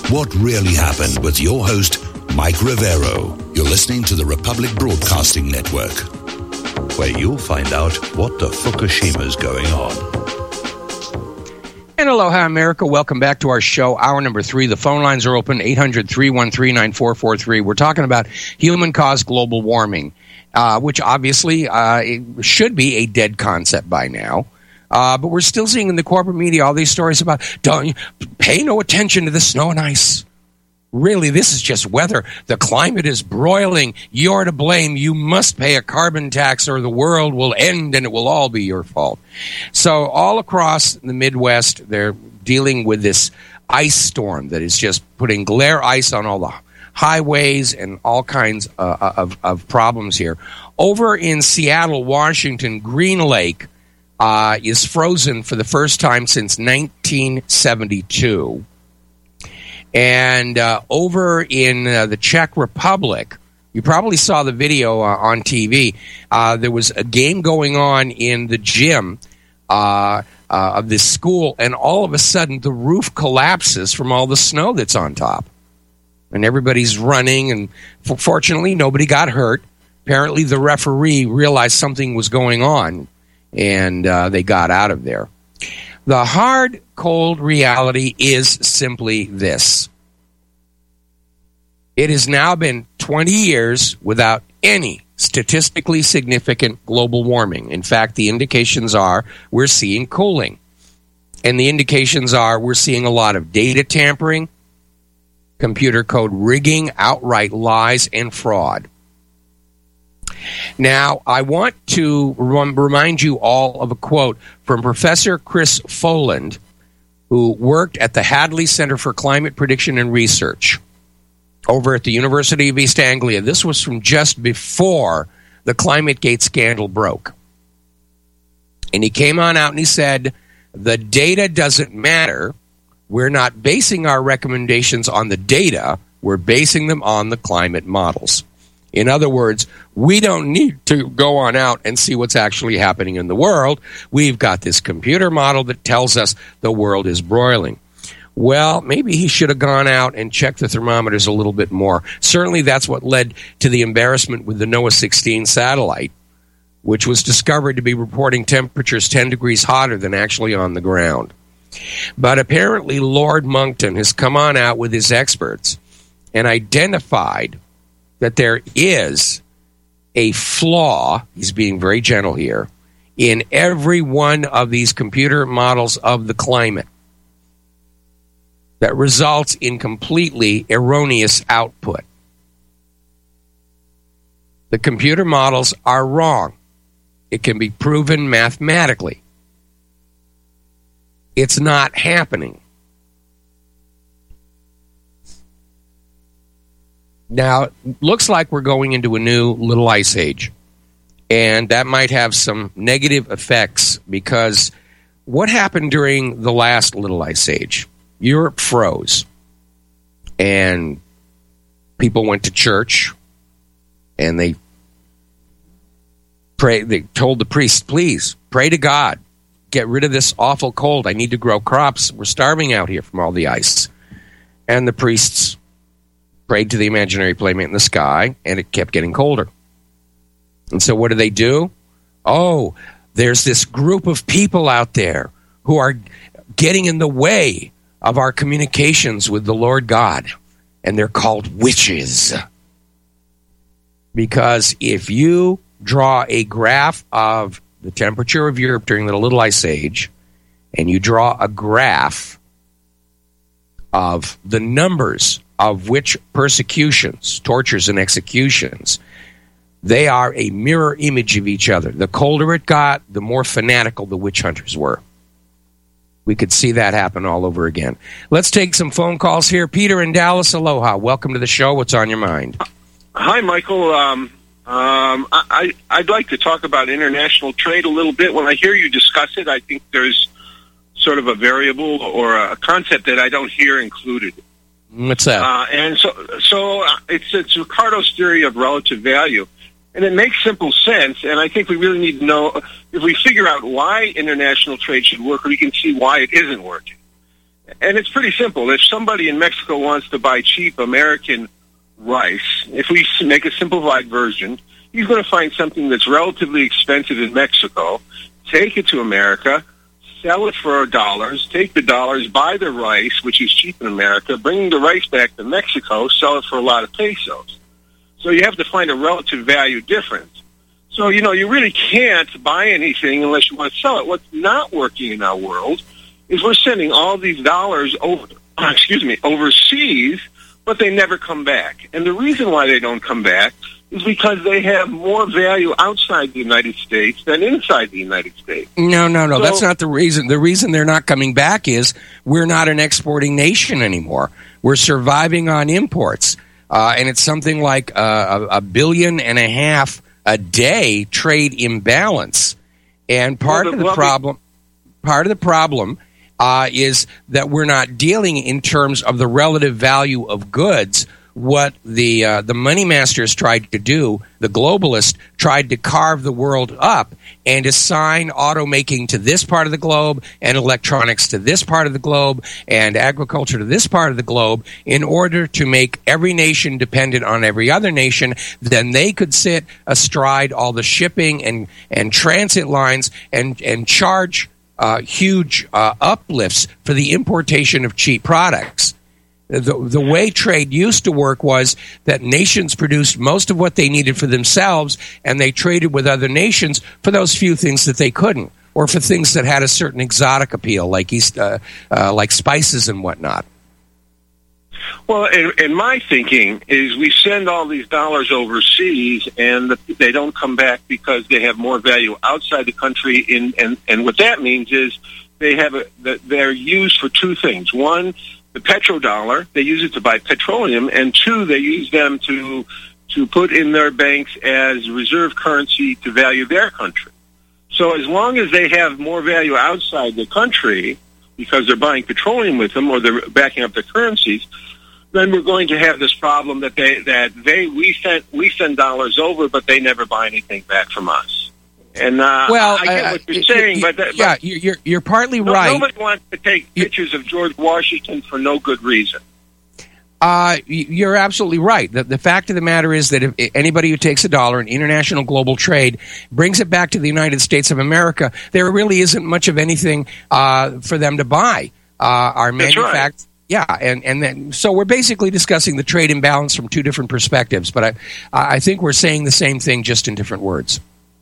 What really happened with your host, Mike Rivero. You're listening to the Republic Broadcasting Network, where you'll find out what the Fukushima's going on. And aloha, America. Welcome back to our show, hour number 3. The phone lines are open, 800-313-9443. We're talking about human-caused global warming, which obviously it should be a dead concept by now. But we're still seeing in the corporate media all these stories about, don't pay no attention to the snow and ice. Really, this is just weather. The climate is broiling. You're to blame. You must pay a carbon tax or the world will end and it will all be your fault. So all across the Midwest, they're dealing with this ice storm that is just putting glare ice on all the highways and all kinds of problems here. Over in Seattle, Washington, Green Lake is frozen for the first time since 1972. And over in the Czech Republic, you probably saw the video on TV. There was a game going on in the gym of this school, and all of a sudden the roof collapses from all the snow that's on top. And everybody's running, and fortunately nobody got hurt. Apparently the referee realized something was going on, and they got out of there. The hard, cold reality is simply this. It has now been 20 years without any statistically significant global warming. In fact, the indications are we're seeing cooling. And the indications are we're seeing a lot of data tampering, computer code rigging, outright lies, and fraud. Now, I want to remind you all of a quote from Professor Chris Foland, who worked at the Hadley Center for Climate Prediction and Research over at the University of East Anglia. This was from just before the ClimateGate scandal broke. And he came on out and he said, the data doesn't matter. We're not basing our recommendations on the data. We're basing them on the climate models. In other words, we don't need to go on out and see what's actually happening in the world. We've got this computer model that tells us the world is broiling. Well, maybe he should have gone out and checked the thermometers a little bit more. Certainly that's what led to the embarrassment with the NOAA 16 satellite, which was discovered to be reporting temperatures 10 degrees hotter than actually on the ground. But apparently Lord Monckton has come on out with his experts and identified that there is a flaw, he's being very gentle here, in every one of these computer models of the climate that results in completely erroneous output. The computer models are wrong. It can be proven mathematically. It's not happening. Now, it looks like we're going into a new little ice age, and that might have some negative effects because what happened during the last little ice age? Europe froze, and people went to church, and they prayed. They told the priest, please, pray to God, get rid of this awful cold. I need to grow crops. We're starving out here from all the ice. And the priests prayed to the imaginary playmate in the sky, and it kept getting colder. And so what do? Oh, there's this group of people out there who are getting in the way of our communications with the Lord God, and they're called witches. Because if you draw a graph of the temperature of Europe during the Little Ice Age, and you draw a graph of the numbers of which persecutions, tortures, and executions, they are a mirror image of each other. The colder it got, the more fanatical the witch hunters were. We could see that happen all over again. Let's take some phone calls here. Peter in Dallas, aloha. Welcome to the show. What's on your mind? Hi, Michael. I'd like to talk about international trade a little bit. When I hear you discuss it, I think there's sort of a variable or a concept that I don't hear included. What's that? And so it's Ricardo's theory of relative value. And it makes simple sense, and I think we really need to know, if we figure out why international trade should work, we can see why it isn't working. And it's pretty simple. If somebody in Mexico wants to buy cheap American rice, if we make a simplified version, he's going to find something that's relatively expensive in Mexico, take it to America, sell it for dollars, take the dollars, buy the rice, which is cheap in America, bring the rice back to Mexico, sell it for a lot of pesos. So you have to find a relative value difference. So, you really can't buy anything unless you want to sell it. What's not working in our world is we're sending all these dollars overseas, but they never come back. And the reason why they don't come back is because they have more value outside the United States than inside the United States. No, so, that's not the reason. The reason they're not coming back is we're not an exporting nation anymore. We're surviving on imports. And it's something like $1.5 billion a day trade imbalance. And part of the problem is that we're not dealing in terms of the relative value of goods. What the money masters tried to do, the globalists tried to carve the world up and assign automaking to this part of the globe and electronics to this part of the globe and agriculture to this part of the globe in order to make every nation dependent on every other nation. Then they could sit astride all the shipping and transit lines and charge huge uplifts for the importation of cheap products. The way trade used to work was that nations produced most of what they needed for themselves, and they traded with other nations for those few things that they couldn't, or for things that had a certain exotic appeal, like spices and whatnot. Well, and my thinking is we send all these dollars overseas, and they don't come back because they have more value outside the country. And what that means is they're used for two things. One, the petrodollar, they use it to buy petroleum, and two, they use them to put in their banks as reserve currency to value their country. So as long as they have more value outside the country because they're buying petroleum with them or they're backing up their currencies, then we're going to have this problem that we send dollars over, but they never buy anything back from us. And I get what you're saying, but you're partly right. Nobody wants to take pictures of George Washington for no good reason. You're absolutely right. The fact of the matter is that if anybody who takes a dollar in international global trade brings it back to the United States of America, there really isn't much of anything for them to buy. Our manufacturers. Yeah, and then so we're basically discussing the trade imbalance from two different perspectives, but I think we're saying the same thing just in different words.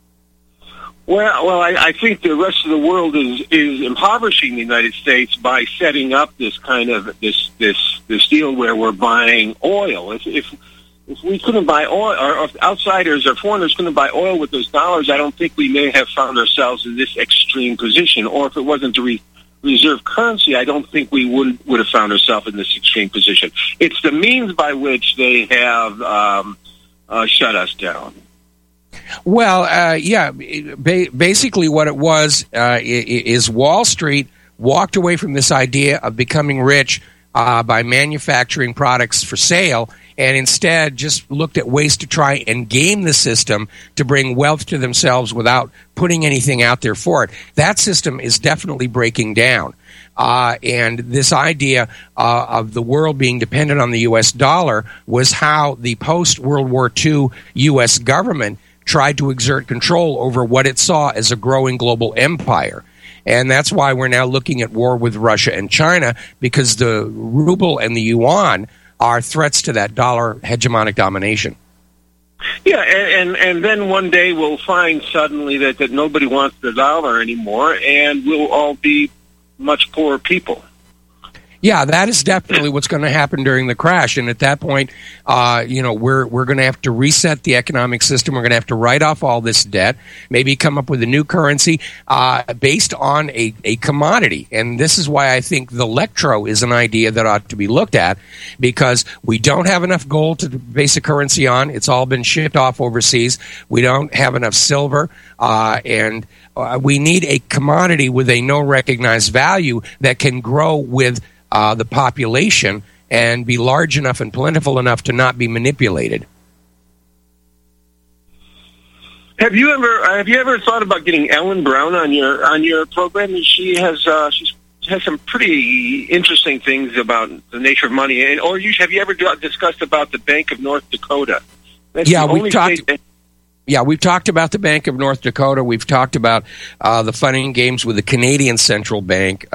Well, I think the rest of the world is impoverishing the United States by setting up this kind of this deal where we're buying oil. If we couldn't buy oil, or if outsiders or foreigners couldn't buy oil with those dollars, I don't think we may have found ourselves in this extreme position. Or if it wasn't the reserve currency, I don't think we would have found ourselves in this extreme position. It's the means by which they have shut us down. Well, basically what it was is Wall Street walked away from this idea of becoming rich by manufacturing products for sale and instead just looked at ways to try and game the system to bring wealth to themselves without putting anything out there for it. That system is definitely breaking down. And this idea of the world being dependent on the U.S. dollar was how the post-World War II U.S. government tried to exert control over what it saw as a growing global empire. And that's why we're now looking at war with Russia and China, because the ruble and the yuan are threats to that dollar hegemonic domination. Yeah, and then one day we'll find suddenly that nobody wants the dollar anymore, and we'll all be much poorer people. Yeah, that is definitely what's going to happen during the crash. And at that point, we're going to have to reset the economic system. We're going to have to write off all this debt, maybe come up with a new currency based on a commodity. And this is why I think the electro is an idea that ought to be looked at, because we don't have enough gold to base a currency on. It's all been shipped off overseas. We don't have enough silver, and we need a commodity with a no recognized value that can grow with the population and be large enough and plentiful enough to not be manipulated. Have you ever thought about getting Ellen Brown on your program? She's has some pretty interesting things about the nature of money. And have you ever discussed about the Bank of North Dakota? That's we've talked about the Bank of North Dakota. We've talked about the fun and games with the Canadian Central Bank.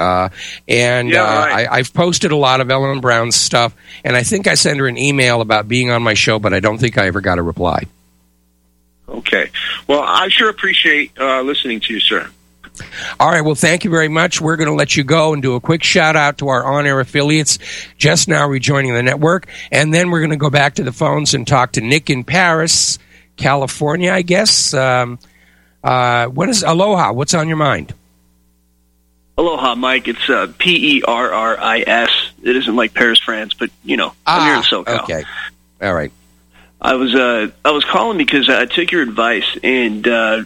I've posted a lot of Ellen Brown's stuff, and I think I sent her an email about being on my show, but I don't think I ever got a reply. Okay. Well, I sure appreciate listening to you, sir. All right. Well, thank you very much. We're going to let you go and do a quick shout-out to our on-air affiliates just now rejoining the network, and then we're going to go back to the phones and talk to Nick in Paris, California, I guess. What is Aloha? What's on your mind? Aloha, Mike. It's Perris. It isn't like Paris, France, but, I'm here in SoCal. Okay. All right. I was calling because I took your advice, and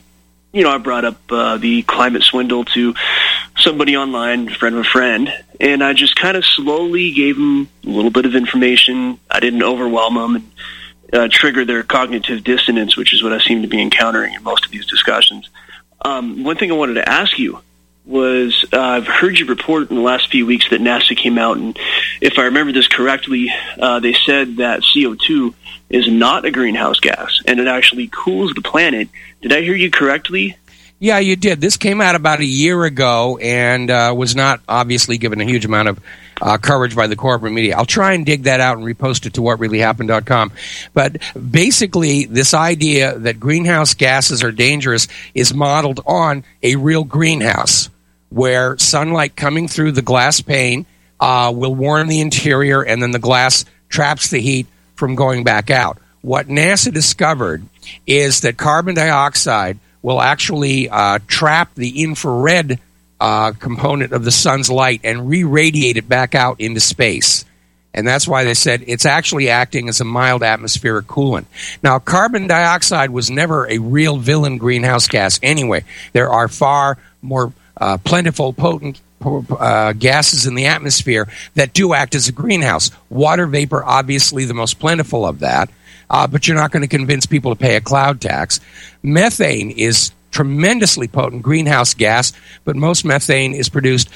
I brought up the climate swindle to somebody online, a friend of a friend, and I just kind of slowly gave them a little bit of information. I didn't overwhelm them and trigger their cognitive dissonance, which is what I seem to be encountering in most of these discussions. One thing I wanted to ask you was I've heard you report in the last few weeks that NASA came out, and if I remember this correctly, they said that CO2 is not a greenhouse gas, and it actually cools the planet. Did I hear you correctly? Yeah, you did. This came out about a year ago and was not obviously given a huge amount of coverage by the corporate media. I'll try and dig that out and repost it to whatreallyhappened.com. But basically, this idea that greenhouse gases are dangerous is modeled on a real greenhouse, where sunlight coming through the glass pane will warm the interior, and then the glass traps the heat from going back out. What NASA discovered is that carbon dioxide will actually trap the infrared component of the sun's light and re-radiate it back out into space. And that's why they said it's actually acting as a mild atmospheric coolant. Now, carbon dioxide was never a real villain greenhouse gas anyway. There are far more plentiful, potent gases in the atmosphere that do act as a greenhouse. Water vapor, obviously the most plentiful of that, but you're not going to convince people to pay a cloud tax. Methane is tremendously potent greenhouse gas, but most methane is produced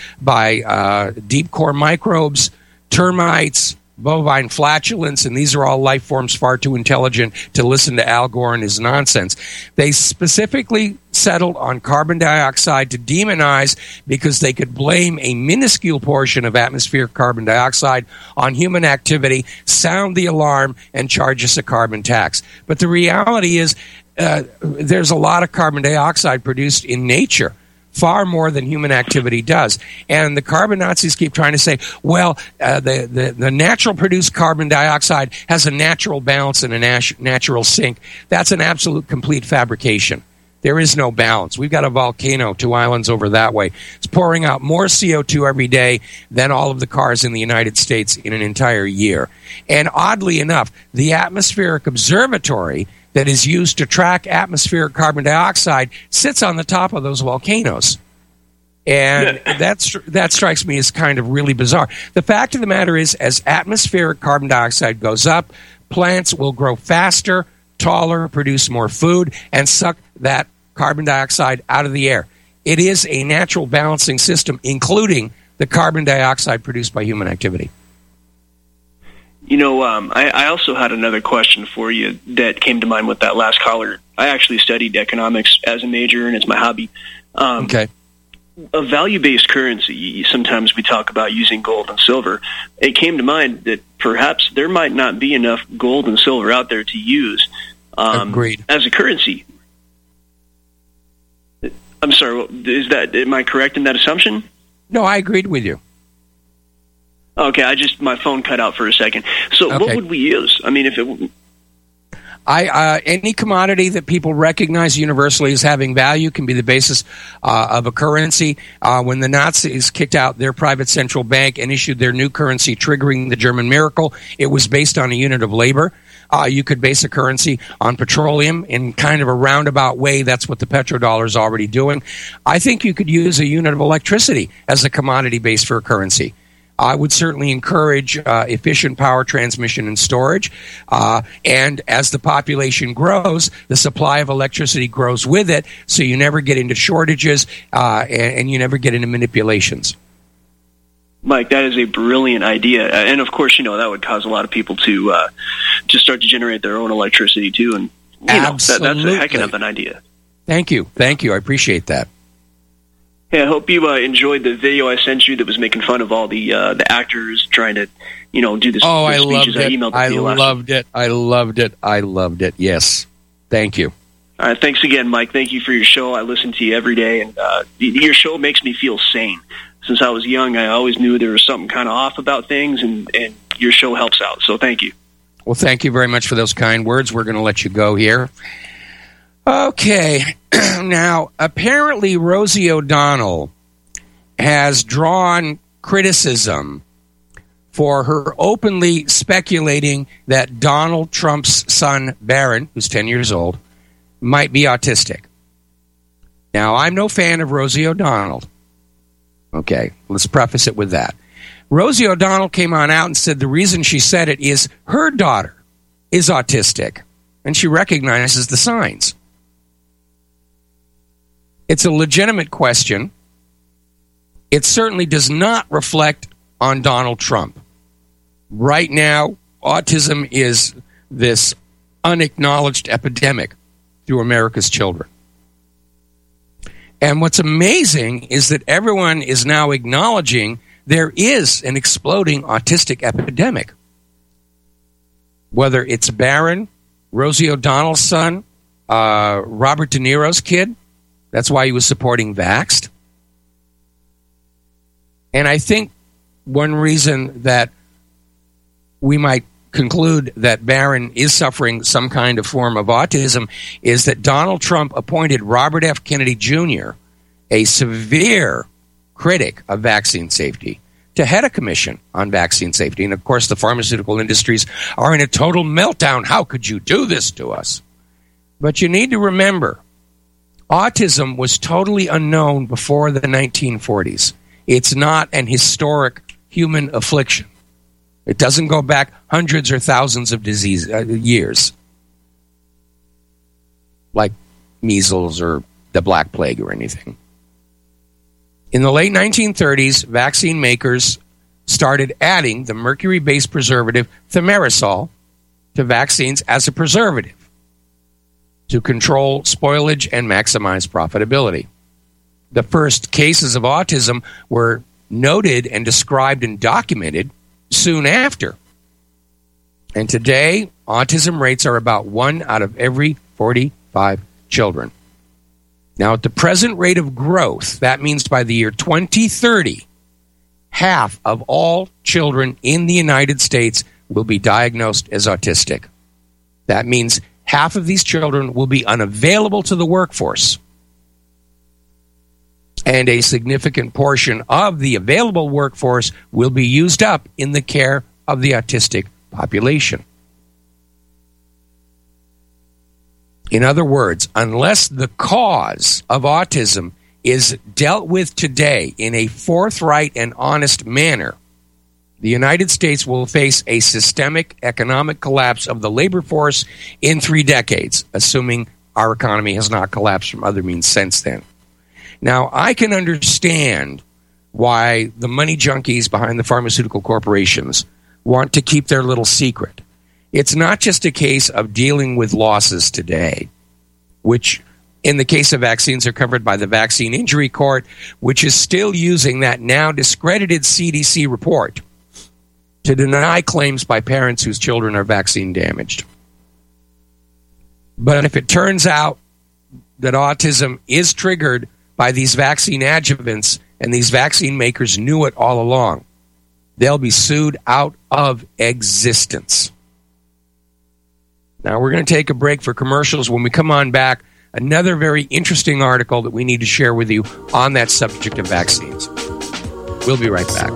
by deep core microbes, termites, bovine flatulence, and these are all life forms far too intelligent to listen to Al Gore and his nonsense. They specifically settled on carbon dioxide to demonize because they could blame a minuscule portion of atmospheric carbon dioxide on human activity, sound the alarm, and charge us a carbon tax. But the reality is there's a lot of carbon dioxide produced in nature, far more than human activity does. And the carbon Nazis keep trying to say, well, the natural produced carbon dioxide has a natural balance and a natural sink. That's an absolute complete fabrication. There is no balance. We've got a volcano 2 islands over that way. It's pouring out more CO2 every day than all of the cars in the United States in an entire year. And oddly enough, the Atmospheric Observatory that is used to track atmospheric carbon dioxide sits on the top of those volcanoes. And that strikes me as kind of really bizarre. The fact of the matter is, as atmospheric carbon dioxide goes up, plants will grow faster, taller, produce more food, and suck that carbon dioxide out of the air. It is a natural balancing system, including the carbon dioxide produced by human activity. I also had another question for you that came to mind with that last caller. I actually studied economics as a major, and it's my hobby. Okay. A value-based currency, sometimes we talk about using gold and silver. It came to mind that perhaps there might not be enough gold and silver out there to use Agreed. As a currency. I'm sorry, am I correct in that assumption? No, I agreed with you. Okay, my phone cut out for a second. So What would we use? I mean, if it... any commodity that people recognize universally as having value can be the basis of a currency. When the Nazis kicked out their private central bank and issued their new currency, triggering the German miracle, it was based on a unit of labor. You could base a currency on petroleum in kind of a roundabout way. That's what the petrodollar is already doing. I think you could use a unit of electricity as a commodity base for a currency. I would certainly encourage efficient power transmission and storage. And as the population grows, the supply of electricity grows with it, so you never get into shortages and you never get into manipulations. Mike, that is a brilliant idea. And, of course, that would cause a lot of people to start to generate their own electricity, too. And, that's a heck of an idea. Thank you. I appreciate that. Hey, I hope you enjoyed the video I sent you that was making fun of all the actors trying to, do this. Oh, I loved it. I loved it. Yes. Thank you. All right. Thanks again, Mike. Thank you for your show. I listen to you every day, and your show makes me feel sane. Since I was young, I always knew there was something kind of off about things, and your show helps out. So thank you. Well, thank you very much for those kind words. We're going to let you go here. Okay. Now, apparently Rosie O'Donnell has drawn criticism for her openly speculating that Donald Trump's son, Barron, who's 10 years old, might be autistic. Now, I'm no fan of Rosie O'Donnell. Okay, let's preface it with that. Rosie O'Donnell came on out and said the reason she said it is her daughter is autistic, and she recognizes the signs. It's a legitimate question. It certainly does not reflect on Donald Trump. Right now, autism is this unacknowledged epidemic through America's children. And what's amazing is that everyone is now acknowledging there is an exploding autistic epidemic. Whether it's Barron, Rosie O'Donnell's son, Robert De Niro's kid, that's why he was supporting Vaxxed. And I think one reason that we might conclude that Barron is suffering some kind of form of autism is that Donald Trump appointed Robert F. Kennedy Jr., a severe critic of vaccine safety, to head a commission on vaccine safety. And, of course, the pharmaceutical industries are in a total meltdown. How could you do this to us? But you need to remember, autism was totally unknown before the 1940s. It's not an historic human affliction. It doesn't go back hundreds or thousands of years, like measles or the Black Plague or anything. In the late 1930s, vaccine makers started adding the mercury-based preservative thimerosal to vaccines as a preservative to control spoilage and maximize profitability. The first cases of autism were noted and described and documented soon after. And today, autism rates are about 1 out of every 45 children. Now, at the present rate of growth, that means by the year 2030, half of all children in the United States will be diagnosed as autistic. That means half of these children will be unavailable to the workforce. And a significant portion of the available workforce will be used up in the care of the autistic population. In other words, unless the cause of autism is dealt with today in a forthright and honest manner, the United States will face a systemic economic collapse of the labor force in 3 decades, assuming our economy has not collapsed from other means since then. Now, I can understand why the money junkies behind the pharmaceutical corporations want to keep their little secret. It's not just a case of dealing with losses today, which in the case of vaccines are covered by the Vaccine Injury Court, which is still using that now discredited CDC report to deny claims by parents whose children are vaccine damaged. But if it turns out that autism is triggered by these vaccine adjuvants, and these vaccine makers knew it all along, they'll be sued out of existence. Now, we're going to take a break for commercials. When we come on back, another very interesting article that we need to share with you on that subject of vaccines. We'll be right back.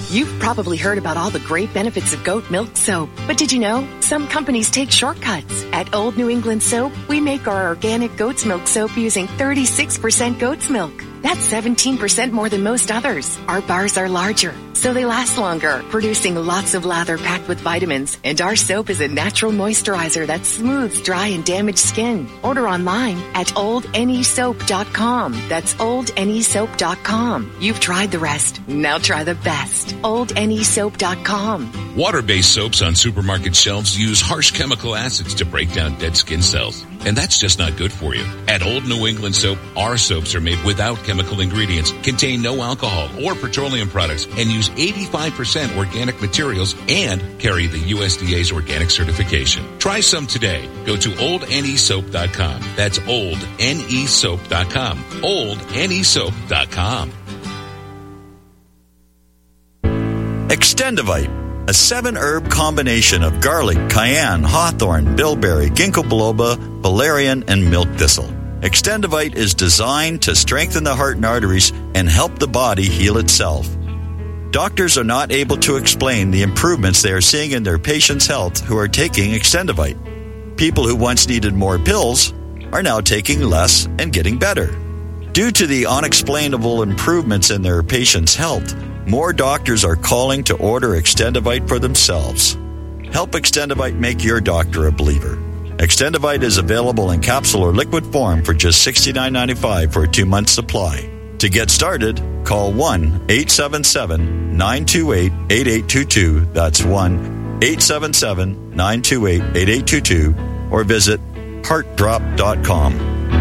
You've probably heard about all the great benefits of goat milk soap, but did you know some companies take shortcuts? At Old New England Soap, we make our organic goat's milk soap using 36% goat's milk. That's 17% more than most others. Our bars are larger, so they last longer, producing lots of lather packed with vitamins. And our soap is a natural moisturizer that smooths dry and damaged skin. Order online at oldnesoap.com. That's oldnesoap.com. You've tried the rest. Now try the best. oldnesoap.com. Water-based soaps on supermarket shelves use harsh chemical acids to break down dead skin cells. And that's just not good for you. At Old New England Soap, our soaps are made without chemical ingredients, contain no alcohol or petroleum products, and use 85% organic materials and carry the USDA's organic certification. Try some today. Go to oldnesoap.com. That's oldnesoap.com. oldnesoap.com. Extendivite, a 7-herb combination of garlic, cayenne, hawthorn, bilberry, ginkgo biloba, valerian, and milk thistle. Extendivite is designed to strengthen the heart and arteries and help the body heal itself. Doctors are not able to explain the improvements they are seeing in their patients' health who are taking Extendivite. People who once needed more pills are now taking less and getting better. Due to the unexplainable improvements in their patients' health, more doctors are calling to order Extendivite for themselves. Help Extendivite make your doctor a believer. Extendivite is available in capsule or liquid form for just $69.95 for a 2-month supply. To get started, call 1-877-928-8822. That's 1-877-928-8822. Or visit heartdrop.com.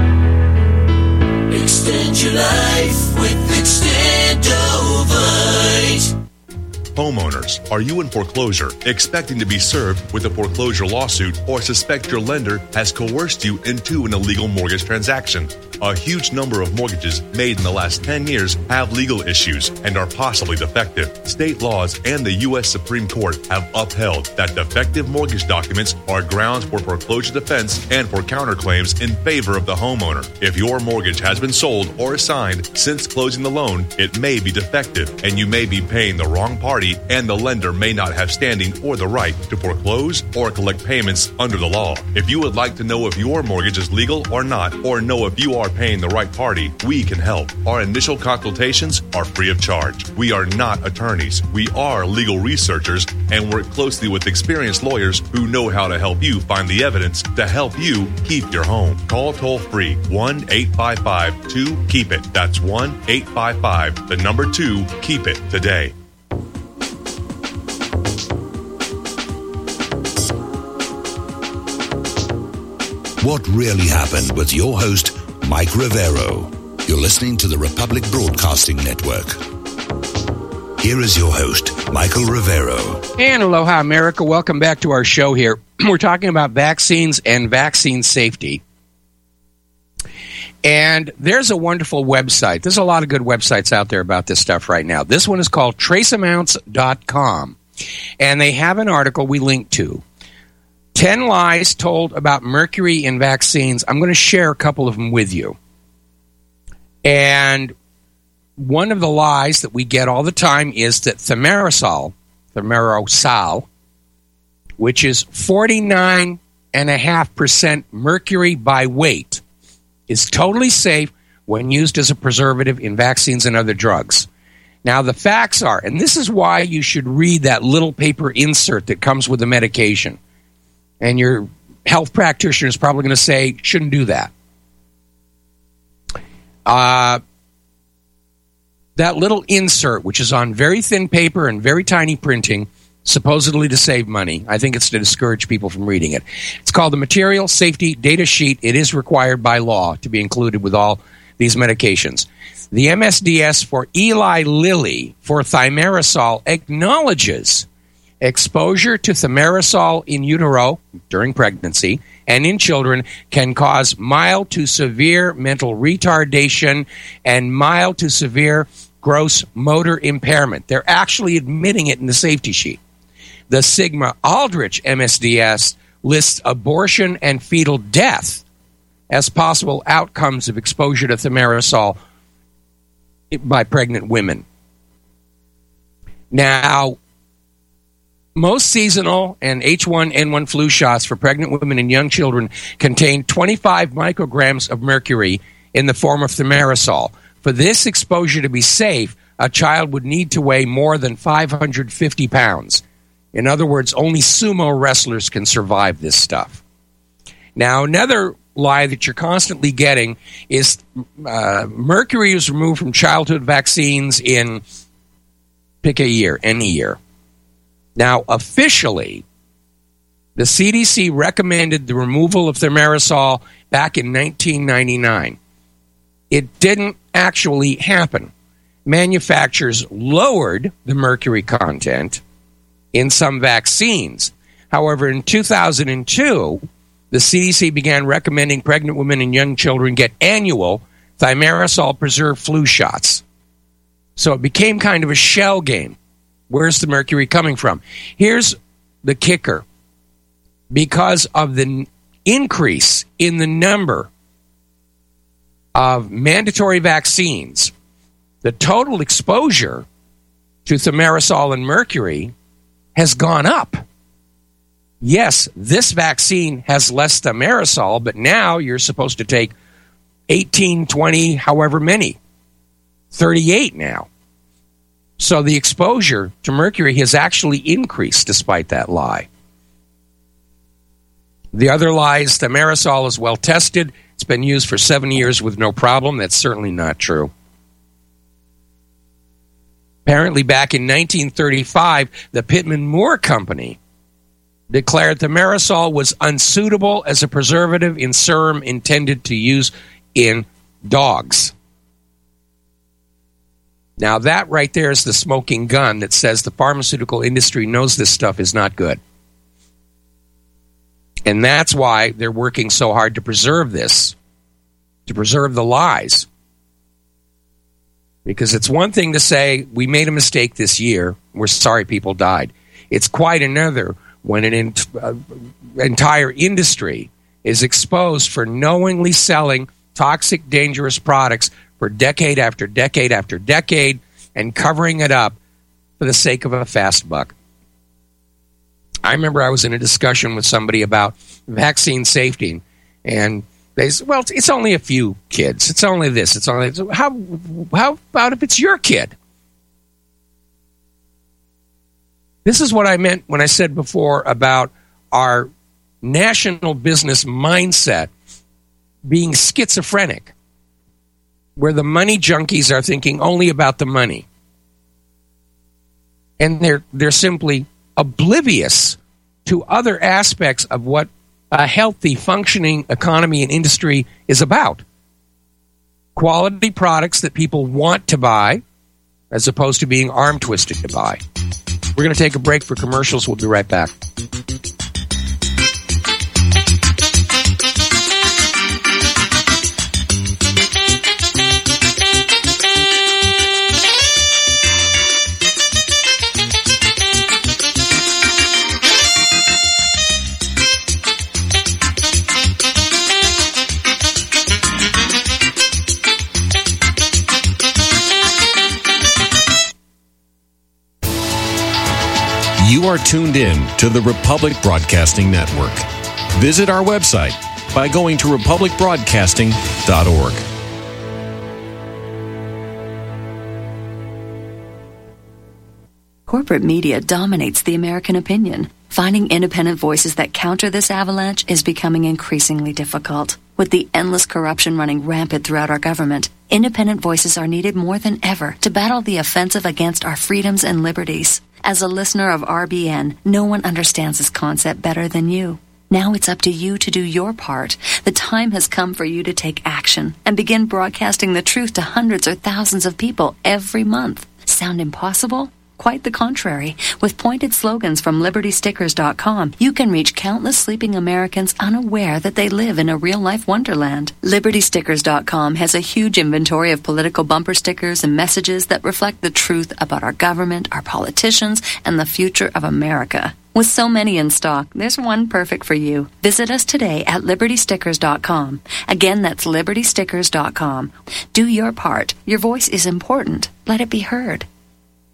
Extend your life with Extendovite. Homeowners, are you in foreclosure, expecting to be served with a foreclosure lawsuit, or suspect your lender has coerced you into an illegal mortgage transaction? A huge number of mortgages made in the last 10 years have legal issues and are possibly defective. State laws and the U.S. Supreme Court have upheld that defective mortgage documents are grounds for foreclosure defense and for counterclaims in favor of the homeowner. If your mortgage has been sold or assigned since closing the loan, it may be defective and you may be paying the wrong party, and the lender may not have standing or the right to foreclose or collect payments under the law. If you would like to know if your mortgage is legal or not, or know if you are paying the right party, we can help. Our initial consultations are free of charge. We are not attorneys. We are legal researchers and work closely with experienced lawyers who know how to help you find the evidence to help you keep your home. Call toll-free 1-855-2-KEEP-IT. That's 1-855-2-KEEP-IT today. What really happened with your host, Mike Rivero. You're listening to the Republic Broadcasting Network. Here is your host, Michael Rivero. And aloha, America. Welcome back to our show here. We're talking about vaccines and vaccine safety. And there's a wonderful website. There's a lot of good websites out there about this stuff right now. This one is called traceamounts.com. And they have an article we link to. 10 lies told about mercury in vaccines. I'm going to share a couple of them with you. And one of the lies that we get all the time is that thimerosal, which is 49.5% mercury by weight, is totally safe when used as a preservative in vaccines and other drugs. Now, the facts are, and this is why you should read that little paper insert that comes with the medication. And your health practitioner is probably going to say, shouldn't do that. That little insert, which is on very thin paper and very tiny printing, supposedly to save money. I think it's to discourage people from reading it. It's called the Material Safety Data Sheet. It is required by law to be included with all these medications. The MSDS for Eli Lilly for thimerosal acknowledges exposure to thimerosal in utero during pregnancy and in children can cause mild to severe mental retardation and mild to severe gross motor impairment. They're actually admitting it in the safety sheet. The Sigma Aldrich MSDS lists abortion and fetal death as possible outcomes of exposure to thimerosal by pregnant women. Now, most seasonal and H1N1 flu shots for pregnant women and young children contain 25 micrograms of mercury in the form of thimerosal. For this exposure to be safe, a child would need to weigh more than 550 pounds. In other words, only sumo wrestlers can survive this stuff. Now, another lie that you're constantly getting is mercury is removed from childhood vaccines in, pick a year, any year. Now, officially, the CDC recommended the removal of thimerosal back in 1999. It didn't actually happen. Manufacturers lowered the mercury content in some vaccines. However, in 2002, the CDC began recommending pregnant women and young children get annual thimerosal preserved flu shots. So it became kind of a shell game. Where's the mercury coming from? Here's the kicker. Because of the increase in the number of mandatory vaccines, the total exposure to thimerosal and mercury has gone up. Yes, this vaccine has less thimerosal, but now you're supposed to take 18, 20, however many. 38 now. So the exposure to mercury has actually increased despite that lie. The other lie is thimerosal is well tested. It's been used for 7 years with no problem. That's certainly not true. Apparently, back in 1935, the Pittman Moore Company declared thimerosal was unsuitable as a preservative in serum intended to use in dogs. Now, that right there is the smoking gun that says the pharmaceutical industry knows this stuff is not good. And that's why they're working so hard to preserve this, to preserve the lies. Because it's one thing to say, we made a mistake this year, we're sorry people died. It's quite another when an entire industry is exposed for knowingly selling toxic, dangerous products for decade after decade after decade and covering it up for the sake of a fast buck. I remember I was in a discussion with somebody about vaccine safety, and they said, well, it's only a few kids. It's only this. It's only this. How about if it's your kid? This is what I meant when I said before about our national business mindset being schizophrenic, where the money junkies are thinking only about the money. And they're simply oblivious to other aspects of what a healthy, functioning economy and industry is about. Quality products that people want to buy, as opposed to being arm-twisted to buy. We're going to take a break for commercials. We'll be right back. You are tuned in to the Republic Broadcasting Network. Visit our website by going to republicbroadcasting.org. Corporate media dominates the American opinion. Finding independent voices that counter this avalanche is becoming increasingly difficult. With the endless corruption running rampant throughout our government, independent voices are needed more than ever to battle the offensive against our freedoms and liberties. As a listener of RBN, no one understands this concept better than you. Now it's up to you to do your part. The time has come for you to take action and begin broadcasting the truth to hundreds or thousands of people every month. Sound impossible? Quite the contrary. With pointed slogans from LibertyStickers.com, you can reach countless sleeping Americans unaware that they live in a real-life wonderland. LibertyStickers.com has a huge inventory of political bumper stickers and messages that reflect the truth about our government, our politicians, and the future of America. With so many in stock, there's one perfect for you. Visit us today at LibertyStickers.com. Again, that's LibertyStickers.com. Do your part. Your voice is important. Let it be heard.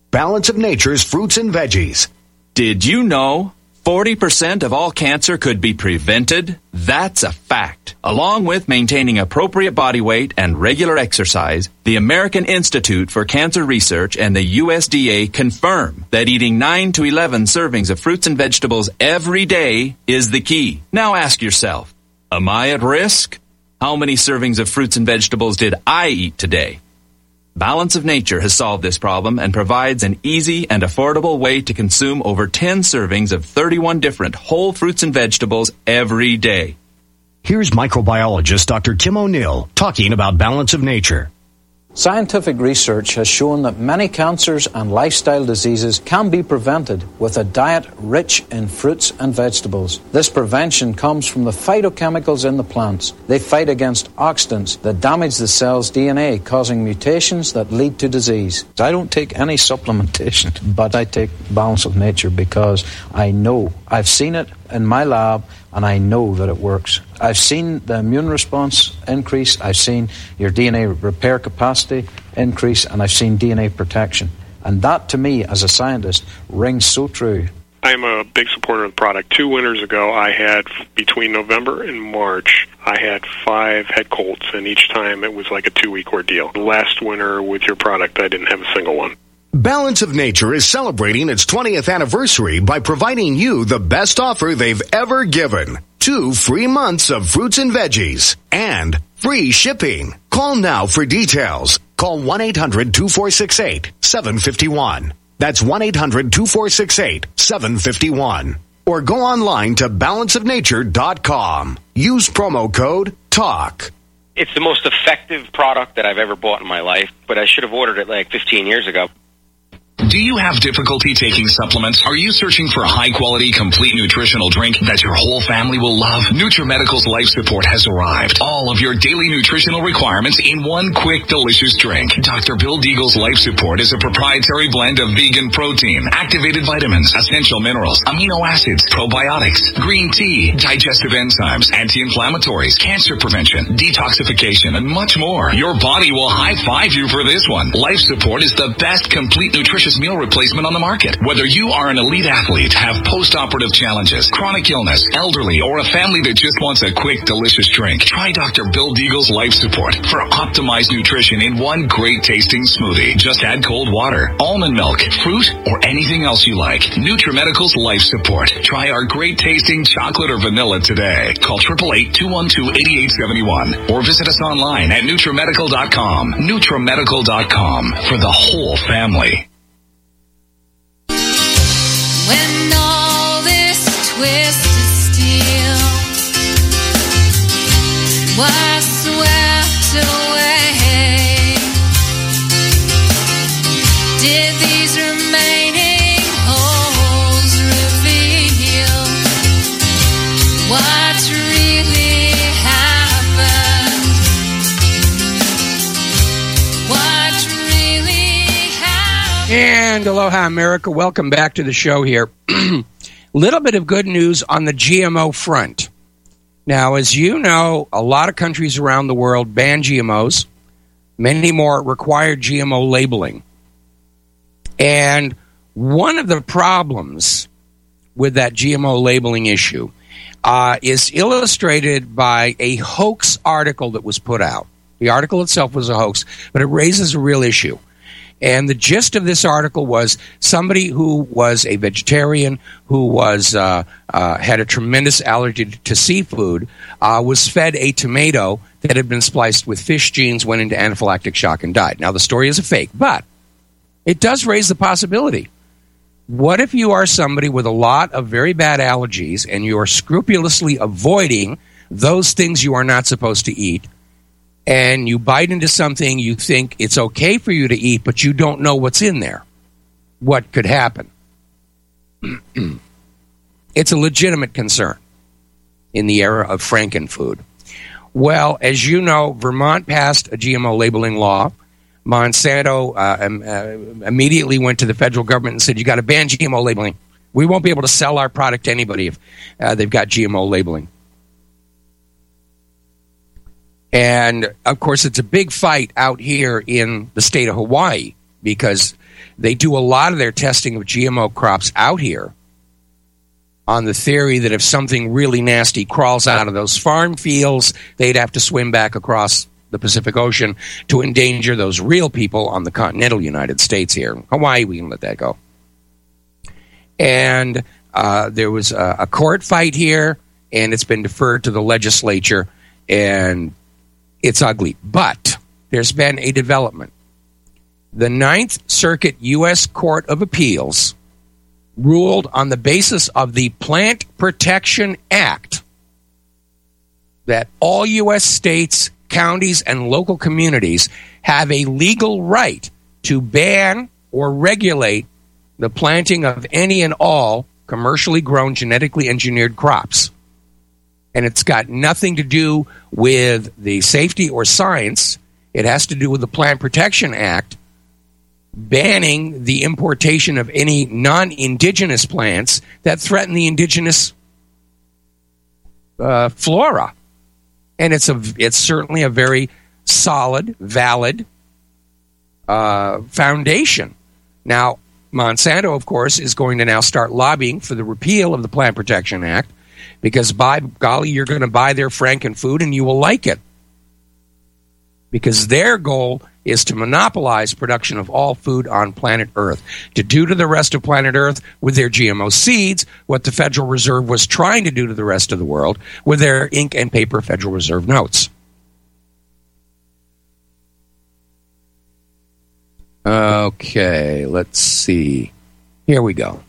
Balance of Nature's fruits and veggies. Did you know 40% of all cancer could be prevented? That's a fact. Along with maintaining appropriate body weight and regular exercise, the American Institute for Cancer Research and the USDA confirm that eating 9 to 11 servings of fruits and vegetables every day is the key. Now ask yourself, am I at risk? How many servings of fruits and vegetables did I eat today? Balance of Nature has solved this problem and provides an easy and affordable way to consume over 10 servings of 31 different whole fruits and vegetables every day. Here's microbiologist Dr. Kim O'Neill talking about Balance of Nature. Scientific research has shown that many cancers and lifestyle diseases can be prevented with a diet rich in fruits and vegetables. This prevention comes from the phytochemicals in the plants. They fight against oxidants that damage the cell's DNA, causing mutations that lead to disease. I don't take any supplementation, but I take Balance of Nature because I know, I've seen it in my lab, and I know that it works. I've seen the immune response increase, I've seen your DNA repair capacity increase, and I've seen DNA protection. And that, to me, as a scientist, rings so true. I'm a big supporter of the product. 2 winters ago, I had, between November and March, I had 5 head colds, and each time it was like a 2-week ordeal. Last winter, with your product, I didn't have a single one. Balance of Nature is celebrating its 20th anniversary by providing you the best offer they've ever given. 2 free months of fruits and veggies and free shipping. Call now for details. Call 1-800-2468-751. That's 1-800-2468-751. Or go online to balanceofnature.com. Use promo code TALK. It's the most effective product that I've ever bought in my life, but I should have ordered it like 15 years ago. Do you have difficulty taking supplements? Are you searching for a high-quality, complete nutritional drink that your whole family will love? NutriMedical's Life Support has arrived. All of your daily nutritional requirements in one quick, delicious drink. Dr. Bill Deagle's Life Support is a proprietary blend of vegan protein, activated vitamins, essential minerals, amino acids, probiotics, green tea, digestive enzymes, anti-inflammatories, cancer prevention, detoxification, and much more. Your body will high-five you for this one. Life Support is the best complete nutritious meal replacement on the market. Whether you are an elite athlete, have post-operative challenges, chronic illness, elderly, or a family that just wants a quick, delicious drink, try Dr. Bill Deagle's Life Support for optimized nutrition in one great tasting smoothie. Just add cold water, almond milk, fruit, or anything else you like. NutriMedical's Life Support. Try our great tasting chocolate or vanilla today. Call 888-212-8871 or visit us online at NutriMedical.com. NutriMedical.com for the whole family. When all this twisted steel was swept away, did these remaining holes reveal what really happened? What really happened? And aloha, America. Welcome back to the show here. Little bit of good news on the GMO front. Now, as you know, a lot of countries around the world ban GMOs. Many more require GMO labeling. And one of the problems with that GMO labeling issue is illustrated by a hoax article that was put out. The article itself was a hoax, but it raises a real issue. And the gist of this article was somebody who was a vegetarian, who was had a tremendous allergy to seafood, was fed a tomato that had been spliced with fish genes, went into anaphylactic shock, and died. Now, the story is a fake, but it does raise the possibility. What if you are somebody with a lot of very bad allergies and you are scrupulously avoiding those things you are not supposed to eat, and you bite into something you think it's okay for you to eat, but you don't know what's in there? What could happen? It's a legitimate concern in the era of Frankenfood. Well, as you know, Vermont passed a GMO labeling law. Monsanto immediately went to the federal government and said, you got to ban GMO labeling. We won't be able to sell our product to anybody if they've got GMO labeling. And, of course, it's a big fight out here in the state of Hawaii because they do a lot of their testing of GMO crops out here on the theory that if something really nasty crawls out of those farm fields, they'd have to swim back across the Pacific Ocean to endanger those real people on the continental United States here. Hawaii, we can let that go. And there was a court fight here, and it's been deferred to the legislature, and it's ugly. But there's been a development. The Ninth Circuit U.S. Court of Appeals ruled on the basis of the Plant Protection Act that all U.S. states, counties, and local communities have a legal right to ban or regulate the planting of any and all commercially grown, genetically engineered crops. And it's got nothing to do with the safety or science. It has to do with the Plant Protection Act banning the importation of any non-indigenous plants that threaten the indigenous flora. And it's certainly a very solid, valid foundation. Now, Monsanto, of course, is going to now start lobbying for the repeal of the Plant Protection Act, because by golly, you're going to buy their Frankenfood and you will like it. Because their goal is to monopolize production of all food on planet Earth, to do to the rest of planet Earth with their GMO seeds what the Federal Reserve was trying to do to the rest of the world with their ink and paper Federal Reserve notes. Okay, let's see. Here we go.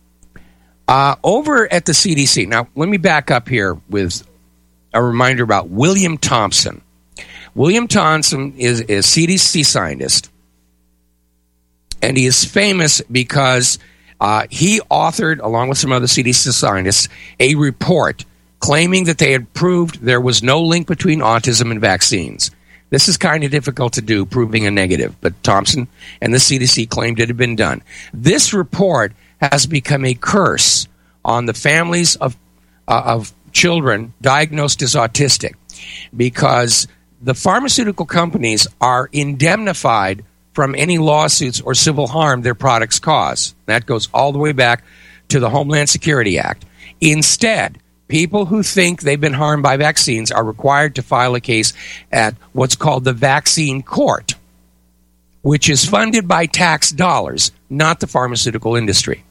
Over at the CDC. Now, let me back up here with a reminder about William Thompson. William Thompson is a CDC scientist, and he is famous because he authored, along with some other CDC scientists, a report claiming that they had proved there was no link between autism and vaccines. This is kind of difficult to do, proving a negative, but Thompson and the CDC claimed it had been done. This report has become a curse on the families of children diagnosed as autistic, because the pharmaceutical companies are indemnified from any lawsuits or civil harm their products cause. That goes all the way back to the Homeland Security Act. Instead, people who think they've been harmed by vaccines are required to file a case at what's called the vaccine court, which is funded by tax dollars, not the pharmaceutical industry.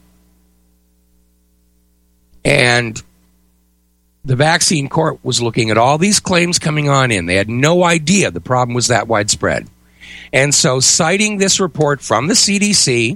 And the vaccine court was looking at all these claims coming on in. They had no idea the problem was that widespread. And so, citing this report from the CDC,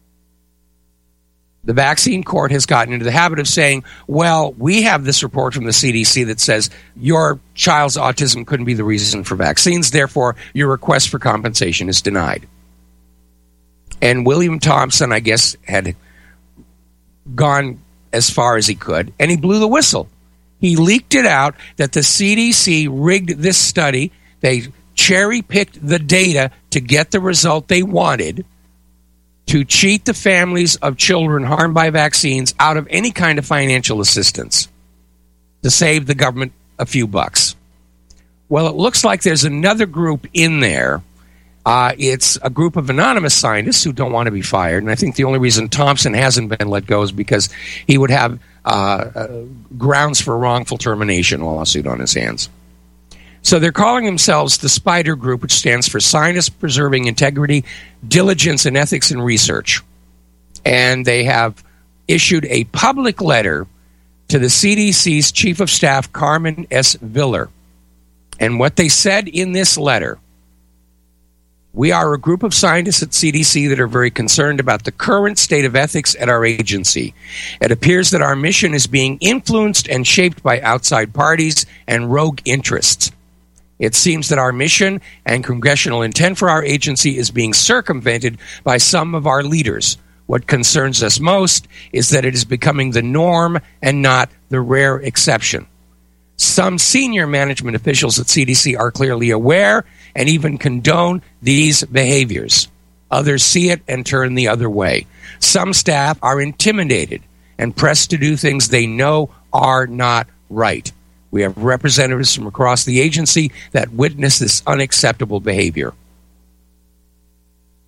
the vaccine court has gotten into the habit of saying, well, we have this report from the CDC that says your child's autism couldn't be the reason for vaccines, therefore your request for compensation is denied. And William Thompson, I guess, had gone as far as he could, and he blew the whistle. He leaked it out that the CDC rigged this study. They cherry-picked the data to get the result they wanted, to cheat the families of children harmed by vaccines out of any kind of financial assistance, to save the government a few bucks. Well, it looks like there's another group in there. It's a group of anonymous scientists who don't want to be fired, and I think the only reason Thompson hasn't been let go is because he would have grounds for wrongful termination lawsuit on his hands. So they're calling themselves the SPIDER Group, which stands for Scientists Preserving Integrity, Diligence, and Ethics in Research. And they have issued a public letter to the CDC's Chief of Staff, Carmen S. Viller. And what they said in this letter: we are a group of scientists at CDC that are very concerned about the current state of ethics at our agency. It appears that our mission is being influenced and shaped by outside parties and rogue interests. It seems that our mission and congressional intent for our agency is being circumvented by some of our leaders. What concerns us most is that it is becoming the norm and not the rare exception. Some senior management officials at CDC are clearly aware and even condone these behaviors. Others see it and turn the other way. Some staff are intimidated and pressed to do things they know are not right. We have representatives from across the agency that witness this unacceptable behavior.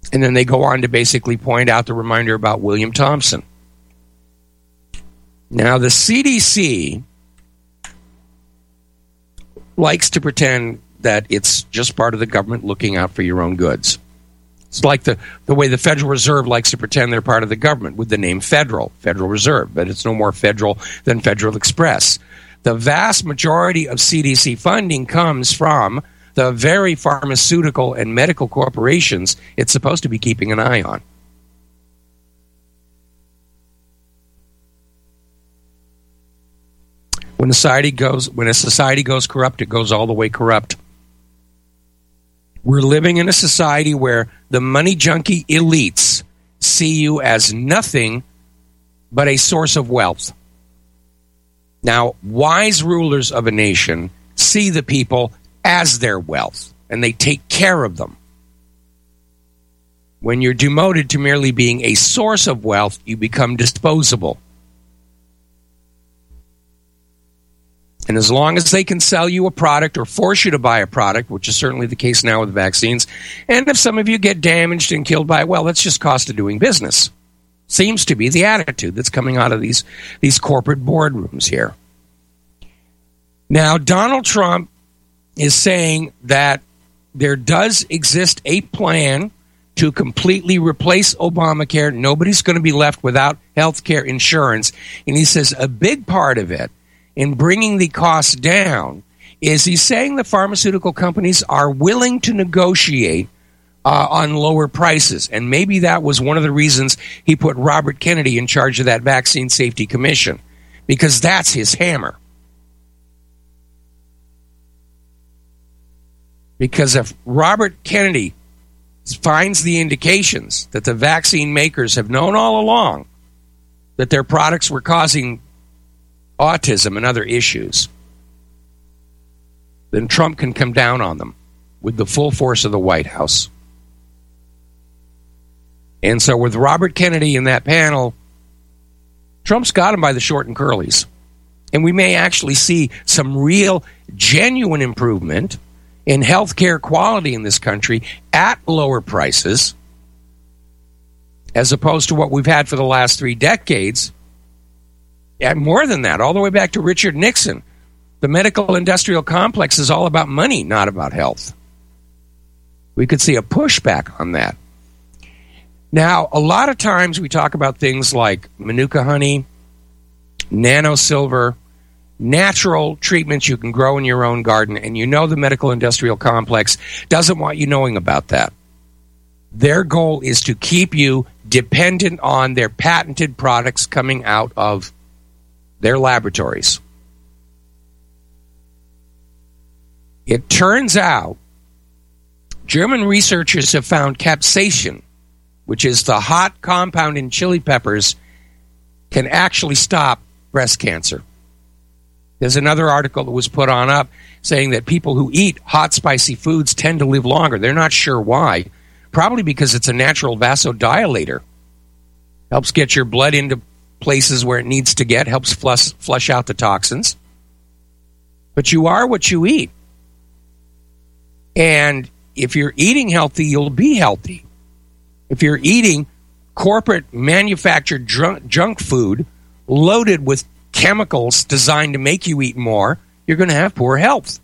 And then they go on to basically point out the reminder about William Thompson. Now, the CDC likes to pretend that it's just part of the government looking out for your own goods. It's like the way the Federal Reserve likes to pretend they're part of the government with the name Federal Reserve, but it's no more federal than Federal Express. The vast majority of CDC funding comes from the very pharmaceutical and medical corporations it's supposed to be keeping an eye on. When a society goes corrupt, it goes all the way corrupt. We're living in a society where the money junkie elites see you as nothing but a source of wealth. Now, wise rulers of a nation see the people as their wealth, and they take care of them. When you're demoted to merely being a source of wealth, you become disposable. And as long as they can sell you a product or force you to buy a product, which is certainly the case now with vaccines, and if some of you get damaged and killed by it, well, that's just cost of doing business. Seems to be the attitude that's coming out of these corporate boardrooms here. Now, Donald Trump is saying that there does exist a plan to completely replace Obamacare. Nobody's going to be left without health care insurance. And he says a big part of it in bringing the costs down is he's saying the pharmaceutical companies are willing to negotiate on lower prices. And maybe that was one of the reasons he put Robert Kennedy in charge of that Vaccine Safety Commission, because that's his hammer. Because if Robert Kennedy finds the indications that the vaccine makers have known all along that their products were causing autism and other issues, then Trump can come down on them with the full force of the White House. And so with Robert Kennedy in that panel, Trump's got him by the short and curlies. And we may actually see some real, genuine improvement in healthcare quality in this country at lower prices, as opposed to what we've had for the last 3 decades. And more than that, all the way back to Richard Nixon. The medical industrial complex is all about money, not about health. We could see a pushback on that. Now, a lot of times we talk about things like Manuka honey, nano silver, natural treatments you can grow in your own garden, and you know the medical industrial complex doesn't want you knowing about that. Their goal is to keep you dependent on their patented products coming out of their laboratories. It turns out German researchers have found capsaicin, which is the hot compound in chili peppers, can actually stop breast cancer. There's another article that was put on up saying that people who eat hot, spicy foods tend to live longer. They're not sure why. Probably because it's a natural vasodilator. Helps get your blood into places where it needs to get, helps flush out the toxins. But you are what you eat. And if you're eating healthy, you'll be healthy. If you're eating corporate manufactured junk food loaded with chemicals designed to make you eat more, you're going to have poor health.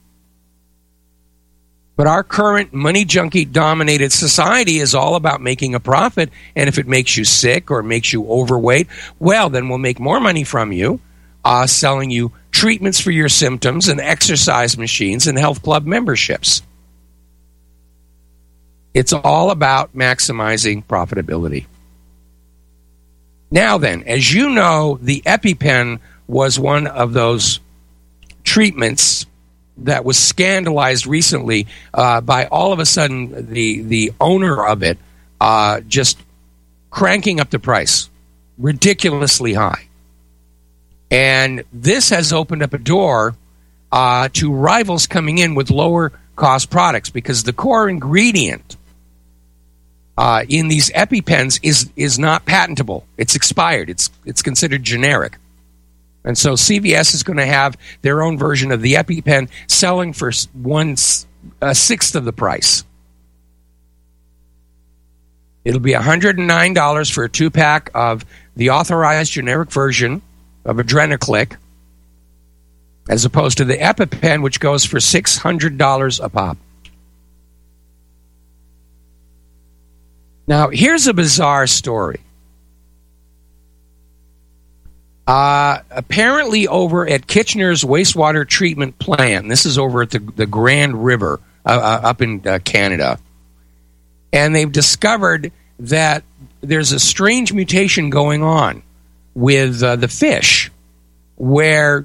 But our current money junkie dominated society is all about making a profit, and if it makes you sick or makes you overweight, well, then we'll make more money from you, selling you treatments for your symptoms and exercise machines and health club memberships. It's all about maximizing profitability. Now then, as you know, the EpiPen was one of those treatments that was scandalized recently by all of a sudden the owner of it just cranking up the price ridiculously high. And this has opened up a door to rivals coming in with lower cost products, because the core ingredient in these EpiPens is not patentable. It's expired. It's considered generic. And so CVS is going to have their own version of the EpiPen selling for 1/6 of the price. It'll be $109 for a 2-pack of the authorized generic version of Adrenaclick, as opposed to the EpiPen, which goes for $600 a pop. Now, here's a bizarre story. Apparently over at Kitchener's wastewater treatment plant, this is over at the Grand River up in Canada, and they've discovered that there's a strange mutation going on with the fish, where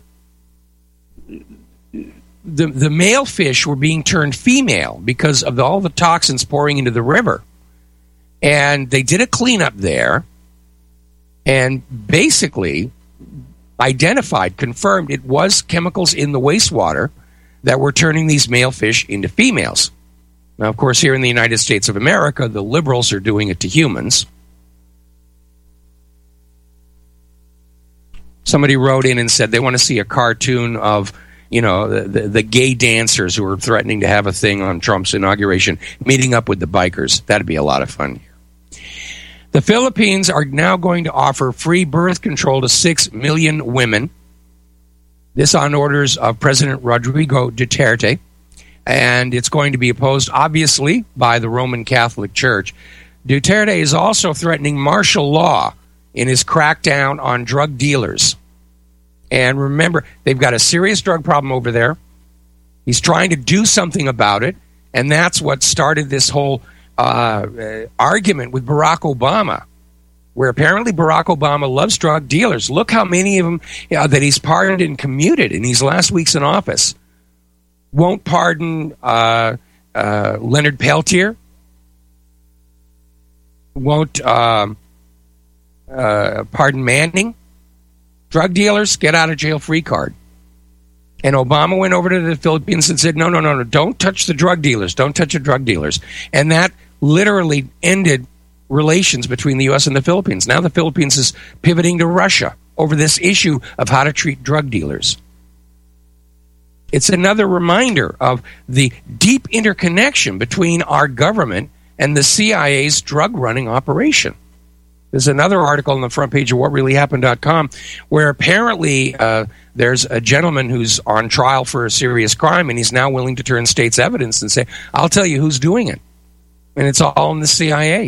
the male fish were being turned female because of all the toxins pouring into the river. And they did a cleanup there and basically confirmed it was chemicals in the wastewater that were turning these male fish into females. Now, of course, here in the United States of America, the liberals are doing it to humans. Somebody wrote in and said they want to see a cartoon of, the gay dancers who are threatening to have a thing on Trump's inauguration, meeting up with the bikers. That'd be a lot of fun. The Philippines are now going to offer free birth control to 6 million women. This on orders of President Rodrigo Duterte. And it's going to be opposed, obviously, by the Roman Catholic Church. Duterte is also threatening martial law in his crackdown on drug dealers. And remember, they've got a serious drug problem over there. He's trying to do something about it, and that's what started this whole argument with Barack Obama, where apparently Barack Obama loves drug dealers. Look how many of them that he's pardoned and commuted in these last weeks in office. Won't pardon Leonard Peltier. Won't pardon Manning. Drug dealers, get out of jail free card. And Obama went over to the Philippines and said, no, don't touch the drug dealers. Don't touch the drug dealers. And that literally ended relations between the U.S. and the Philippines. Now the Philippines is pivoting to Russia over this issue of how to treat drug dealers. It's another reminder of the deep interconnection between our government and the CIA's drug running operation. There's another article on the front page of whatreallyhappened.com where apparently there's a gentleman who's on trial for a serious crime, and he's now willing to turn state's evidence and say, I'll tell you who's doing it. And it's all in the CIA.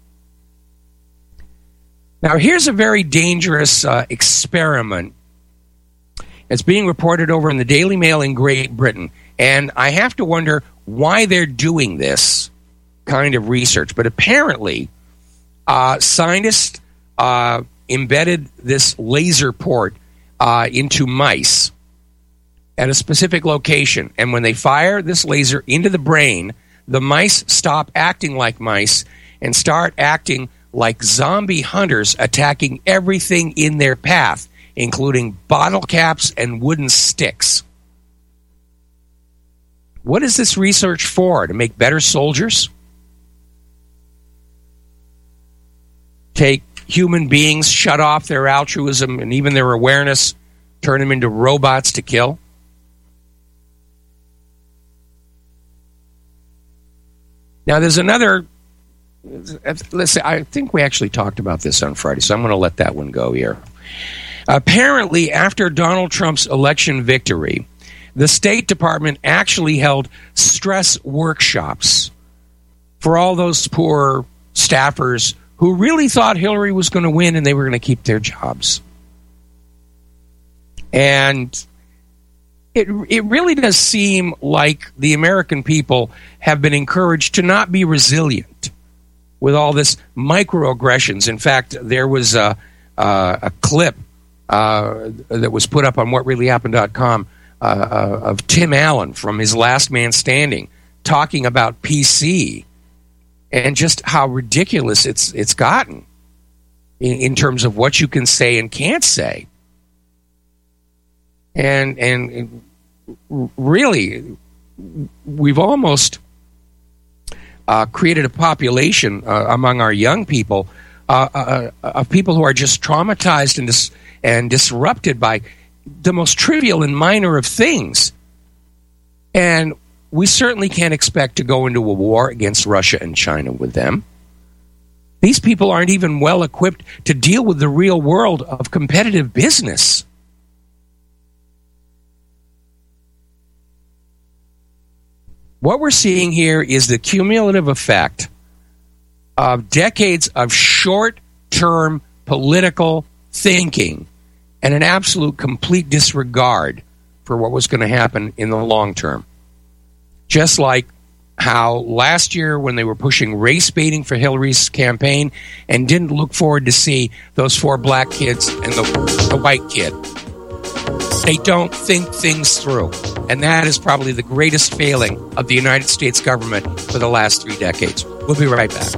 Now, here's a very dangerous experiment. It's being reported over in the Daily Mail in Great Britain. And I have to wonder why they're doing this kind of research. But apparently, scientists embedded this laser port into mice at a specific location. And when they fire this laser into the brain, the mice stop acting like mice and start acting like zombie hunters, attacking everything in their path, including bottle caps and wooden sticks. What is this research for? To make better soldiers? Take human beings, shut off their altruism and even their awareness, turn them into robots to kill? Now, there's another... Let's say, I think we actually talked about this on Friday, so I'm going to let that one go here. Apparently, after Donald Trump's election victory, the State Department actually held stress workshops for all those poor staffers who really thought Hillary was going to win and they were going to keep their jobs. And it really does seem like the American people have been encouraged to not be resilient with all this microaggressions. In fact, there was a clip that was put up on whatreallyhappened.com of Tim Allen from his Last Man Standing talking about PC and just how ridiculous it's gotten in terms of what you can say and can't say. And really, we've almost created a population among our young people of people who are just traumatized and disrupted by the most trivial and minor of things. And we certainly can't expect to go into a war against Russia and China with them. These people aren't even well equipped to deal with the real world of competitive business. What we're seeing here is the cumulative effect of decades of short-term political thinking and an absolute complete disregard for what was going to happen in the long term. Just like how last year when they were pushing race baiting for Hillary's campaign and didn't look forward to see those 4 black kids and the white kid. They don't think things through. And that is probably the greatest failing of the United States government for the last 3 decades. We'll be right back.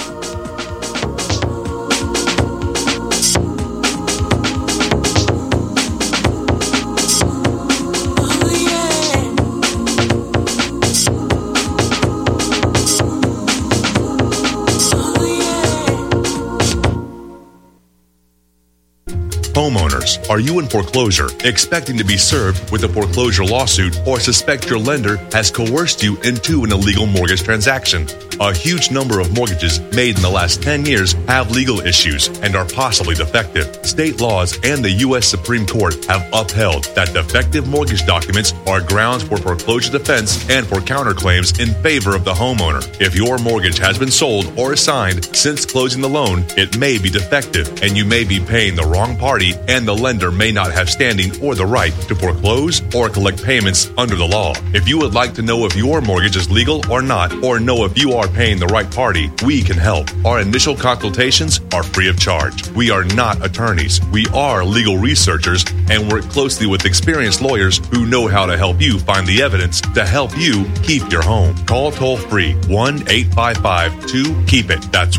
Homeowners, are you in foreclosure, expecting to be served with a foreclosure lawsuit, or suspect your lender has coerced you into an illegal mortgage transaction? A huge number of mortgages made in the last 10 years have legal issues and are possibly defective. State laws and the U.S. Supreme Court have upheld that defective mortgage documents are grounds for foreclosure defense and for counterclaims in favor of the homeowner. If your mortgage has been sold or assigned since closing the loan, it may be defective and you may be paying the wrong party, and the lender may not have standing or the right to foreclose or collect payments under the law. If you would like to know if your mortgage is legal or not, or know if you are paying the right party, we can help. Our initial consultations are free of charge. We are not attorneys. We are legal researchers and work closely with experienced lawyers who know how to help you find the evidence to help you keep your home. Call toll-free 1-855-2-KEEP-IT. That's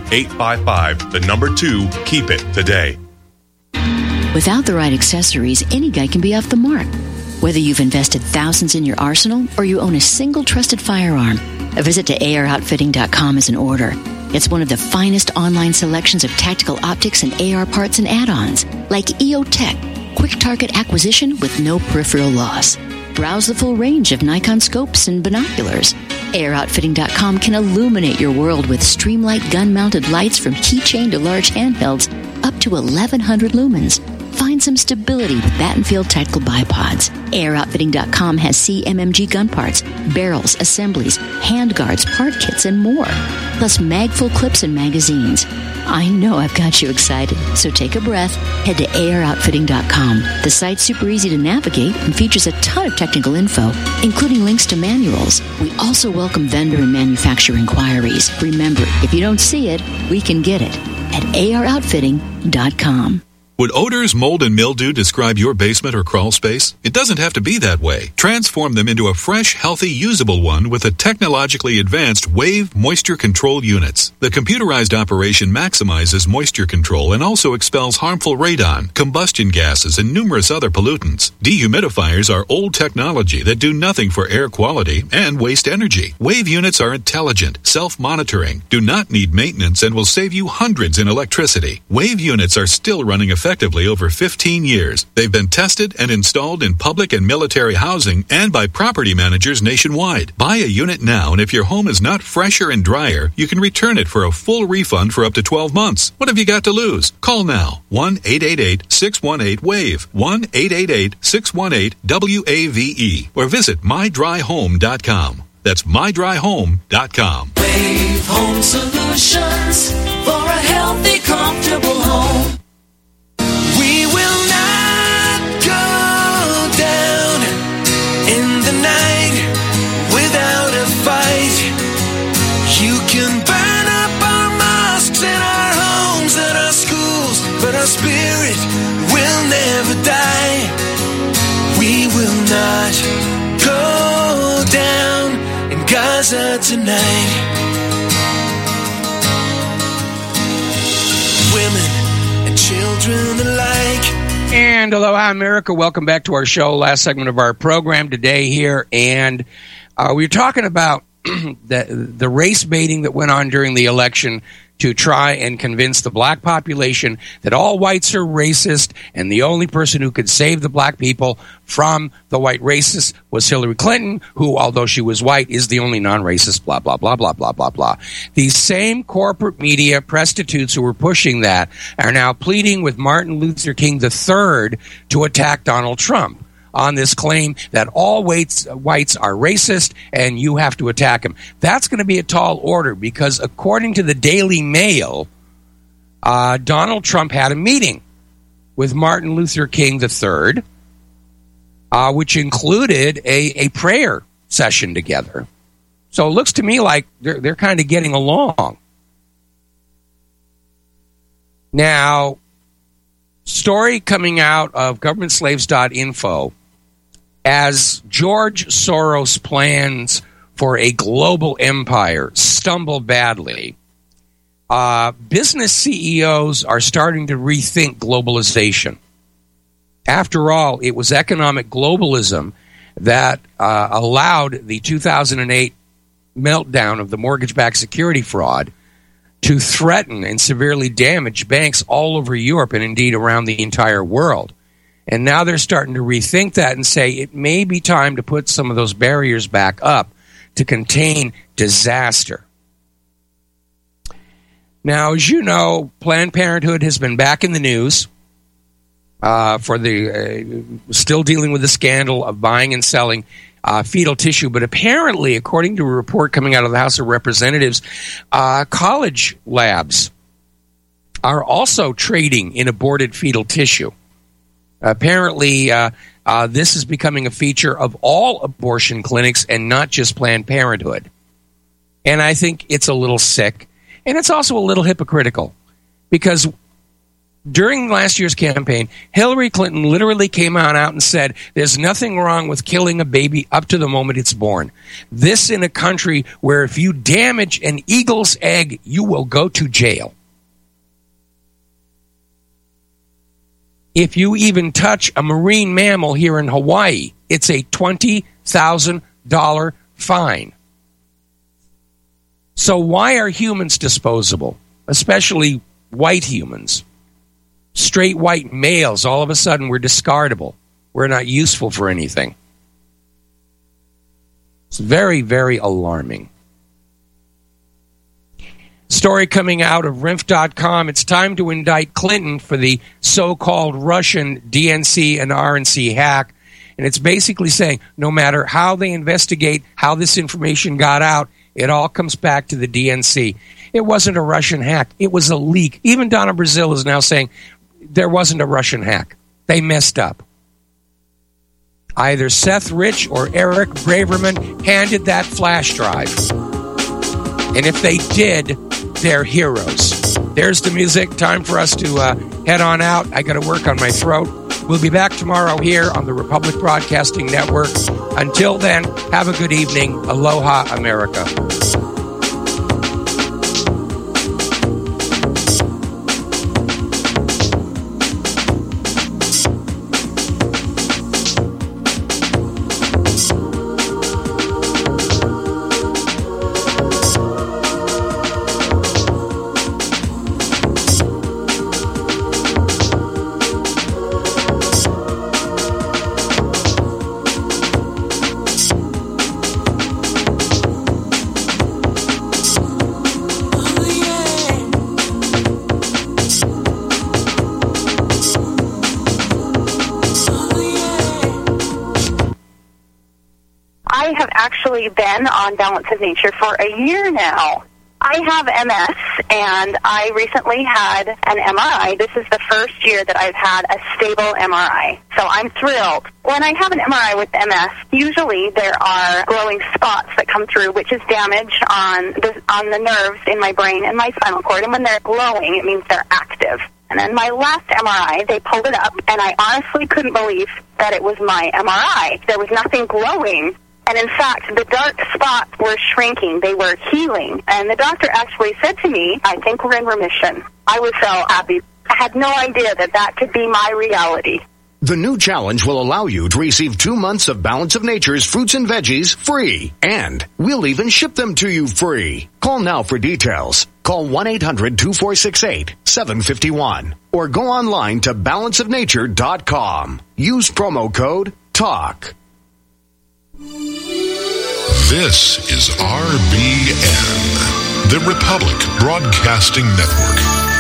1-855-2-KEEP-IT today. Without the right accessories, any guy can be off the mark. Whether you've invested thousands in your arsenal or you own a single trusted firearm, a visit to AROutfitting.com is in order. It's one of the finest online selections of tactical optics and AR parts and add-ons, like EOTech, quick target acquisition with no peripheral loss. Browse the full range of Nikon scopes and binoculars. AROutfitting.com can illuminate your world with Streamlight gun-mounted lights from keychain to large handhelds, up to 1,100 lumens. Find some stability with Battenfield Tactical Bipods. AROutfitting.com has CMMG gun parts, barrels, assemblies, handguards, part kits, and more. Plus mag-full clips and magazines. I know I've got you excited, so take a breath. Head to AROutfitting.com. The site's super easy to navigate and features a ton of technical info, including links to manuals. We also welcome vendor and manufacturer inquiries. Remember, if you don't see it, we can get it at AROutfitting.com. Would odors, mold, and mildew describe your basement or crawl space? It doesn't have to be that way. Transform them into a fresh, healthy, usable one with the technologically advanced Wave Moisture Control Units. The computerized operation maximizes moisture control and also expels harmful radon, combustion gases, and numerous other pollutants. Dehumidifiers are old technology that do nothing for air quality and waste energy. Wave units are intelligent, self-monitoring, do not need maintenance, and will save you hundreds in electricity. Wave units are still running effectively over 15 years. They've been tested and installed in public and military housing and by property managers nationwide. Buy a unit now, and if your home is not fresher and drier, you can return it for a full refund for up to 12 months. What have you got to lose? Call now. 1-888-618-WAVE. 1-888-618-WAVE. Or visit mydryhome.com. That's mydryhome.com. Wave Home Solutions for a healthy, comfortable home. We will not go down in the night without a fight. You can burn up our mosques and our homes and our schools, but our spirit will never die. We will not go down in Gaza tonight. Women and children alike. And aloha, America. Welcome back to our show. Last segment of our program today here. And we were talking about the race baiting that went on during the election to try and convince the black population that all whites are racist, and the only person who could save the black people from the white racists was Hillary Clinton, who, although she was white, is the only non-racist, blah, blah, blah, blah, blah, blah, blah. These same corporate media prostitutes who were pushing that are now pleading with Martin Luther King III to attack Donald Trump on this claim that all whites are racist and you have to attack them. That's going to be a tall order because according to the Daily Mail, Donald Trump had a meeting with Martin Luther King III, which included a prayer session together. So it looks to me like they're kind of getting along. Now, story coming out of governmentslaves.info, as George Soros' plans for a global empire stumble badly, business CEOs are starting to rethink globalization. After all, it was economic globalism that allowed the 2008 meltdown of the mortgage-backed security fraud to threaten and severely damage banks all over Europe and indeed around the entire world. And now they're starting to rethink that and say it may be time to put some of those barriers back up to contain disaster. Now, as you know, Planned Parenthood has been back in the news for the still dealing with the scandal of buying and selling fetal tissue. But apparently, according to a report coming out of the House of Representatives, college labs are also trading in aborted fetal tissue. Apparently, this is becoming a feature of all abortion clinics and not just Planned Parenthood. And I think it's a little sick. And it's also a little hypocritical because during last year's campaign, Hillary Clinton literally came out and said, there's nothing wrong with killing a baby up to the moment it's born. This in a country where if you damage an eagle's egg, you will go to jail. If you even touch a marine mammal here in Hawaii, it's a $20,000 fine. So why are humans disposable, especially white humans? Straight white males, all of a sudden we're discardable. We're not useful for anything. It's very, very alarming. Story coming out of RINF.com. It's time to indict Clinton for the so-called Russian DNC and RNC hack. And it's basically saying no matter how they investigate how this information got out, it all comes back to the DNC. It wasn't a Russian hack. It was a leak. Even Donna Brazile is now saying there wasn't a Russian hack. They messed up. Either Seth Rich or Eric Braverman handed that flash drive. And if they did, they're heroes. There's the music. Time for us to head on out. I got to work on my throat. We'll be back tomorrow here on the Republic Broadcasting Network. Until then, have a good evening. Aloha, America. Been on Balance of Nature for a year now. I have MS, and I recently had an MRI. This is the first year that I've had a stable MRI, so I'm thrilled. When I have an MRI with MS, usually there are glowing spots that come through, which is damage on the nerves in my brain and my spinal cord, and when they're glowing, it means they're active. And then my last MRI, they pulled it up, and I honestly couldn't believe that it was my MRI. There was nothing glowing. And in fact, the dark spots were shrinking. They were healing. And the doctor actually said to me, I think we're in remission. I was so happy. I had no idea that that could be my reality. The new challenge will allow you to receive 2 months of Balance of Nature's fruits and veggies free. And we'll even ship them to you free. Call now for details. Call 1-800-2468-751 or go online to balanceofnature.com. Use promo code TALK. This is RBN, the Republic Broadcasting Network.